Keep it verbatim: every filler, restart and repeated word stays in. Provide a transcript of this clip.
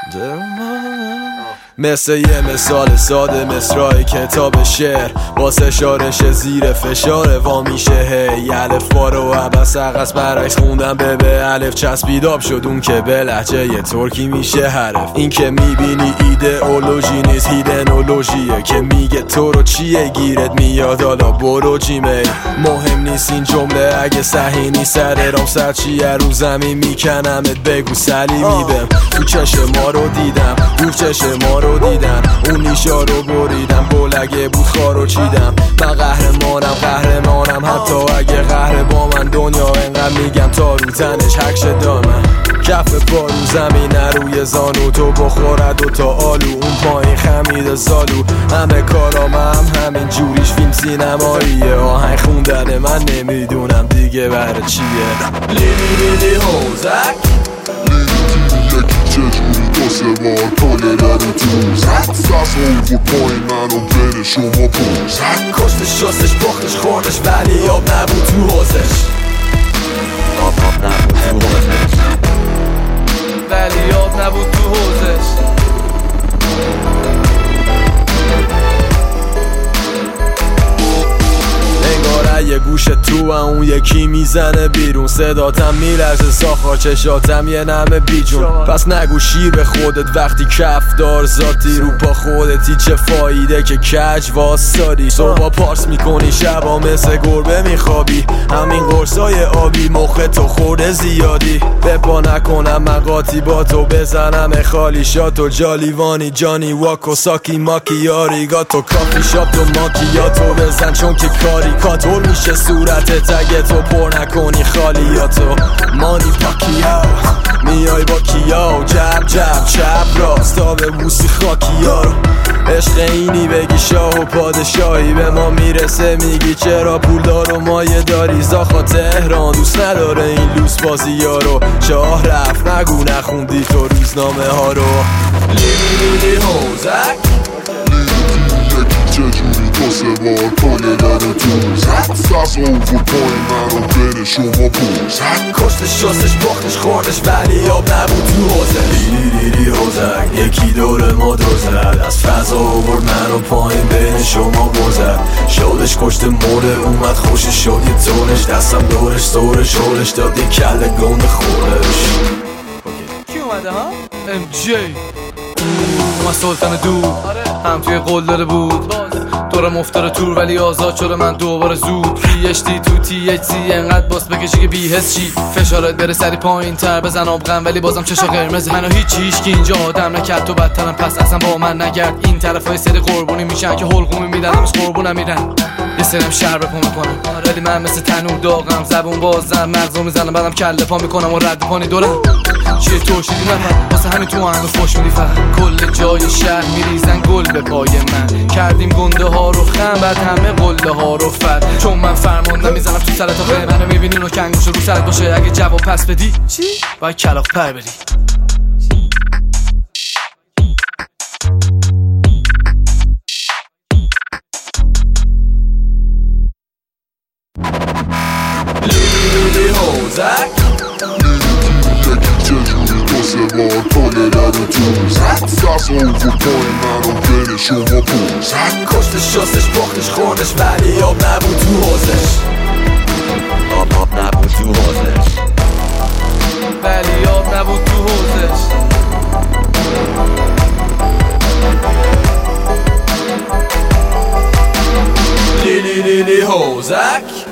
مثل یه مثال ساده مصرع کتاب شعر واسه شارش زیر فشار وا میشه. هی الف با رو عبس عقص برعکس خوندم به به الف چسبیداب شد اون که به لهجه یه ترکی میشه حرف. این که میبینی ایدئولوژی نیست هیدنولوژیه که میگه تو رو چیه گیرت میاد حالا برو جیمیل. مهم نیست این جمله اگه صحیح نیست سر رام سر چیه رو زمین میکنمت بگو سلیمی بهم. تو چشم ما رو دیدم رو چشم ما رو دیدم اون نیشا رو بریدم بلگه بود خارو چیدم. من قهرمانم قهرمانم حتی اگه قهر با من دنیا انقدر میگم تا رو تنش حکش دامن. کف پا رو زمین روی زانو تو بخورد دوتا آلو اون پایین خمید سالو. همه کارام هم همین جوریش فیلم سینماییه آهنگ خوندن من نمیدونم دیگه برای چیه. لیلی لیلی هوزک چجوری دو سه بار پایه رو تو زد ساس اوور پایین منو بره شما پوز کشتش شستش بختش خوردش ولی آب نبود تو حوزش. آب آب نبود تو حوزش ولی آب نبود تو حوزش. یه گوش تو و اون یکی میزنه بیرون صداتم میلرزه ساخا چشاتم یه نمه بیجون. پس نگو شیر به خودت وقتی کفدار ذاتی رو پا خودتی چه فایده که کج واساری. صبح پارس میکنی شبا مثل گربه میخوابی همین قرصای آبی مخ تو خورده زیادی. بپا نکنم مقاطی با تو بزنم خالی شاتو جالیوانی جانی واکو ساکی ماکی آریگاتو کافی شاپ تو ماکیاتو بزن چون که کاری کاتور میشه صورت تگه تو پر نکنی خالیاتو. مانی پاکیاو میای با کیاو جب جب چپ راست تا به بوسی خاکیا رو. عشق اینی بگی شاه و پادشاهی به ما میرسه میگی چرا پولدار و مایه داری. زاخا تهران دوست نداره این لوس بازی ها رو. شاه رفت نگو نخوندی تو روزنامه ها رو. لیلی لیلی هوزک چجوری دو سه بار پایه رو تو زد ساس اوور پایین منو بره شما پوز کشتش شستش بختش خوردش ولی آب نبود تو حوزش. لیلی لیلی هوزک یکی دور ما دو زد از فضا آورد منو پایین بین شما گذر. شودش کشته مرده اومد خوشش شد یه تونش دستم دورش سورش هولش داد یه کله گنده خورش. کی اومده ها؟ ام جی ما سلطان دو هم توی قول داره بود دورم افتاره تور ولی آزاد شده من دوباره زود. پی اچ دی تو تی اچ سی انقدر باس بکشی که بی حس چی فشارت بره سری پایین تر بزن آبغن ولی بازم چشا قرمزه. منو هیچ هیچ که اینجا آدم نکرد تو بدترم پس اصلا با من نگرد. این طرف های سری قربونی میشن که حلقومی میدنمش قربونم میرن یه سرم شر بپا میکنم ولی من مثل تنور داغم زبون بازم مغزو میزنم بعدم کله پا میکنم و رد پانی دورم. چیه توشیدی نفر واسه همین تو هنگو فوش میدی فقط کل جای شهر میریزن گل به پای من. کردیم گنده ها رو خم بعد همه قله ها رو فد چون من فرمان نمیزنم تو سرت آخه منو میبینی رو کنگوش رو سرت باشه اگه جواب پس بدی چی؟ باید کلاق پر بری. لیلی لیلی هوزک چجوری دو سه بار پایه رو تو زد ساس اوور پایین منو بره شما پوز کشتش شستش بختش خوردش ولی آب نبود تو حوزش. آب آب نبود تو حوزش ولی آب نبود تو حوزش. لیلی لیلی هوزک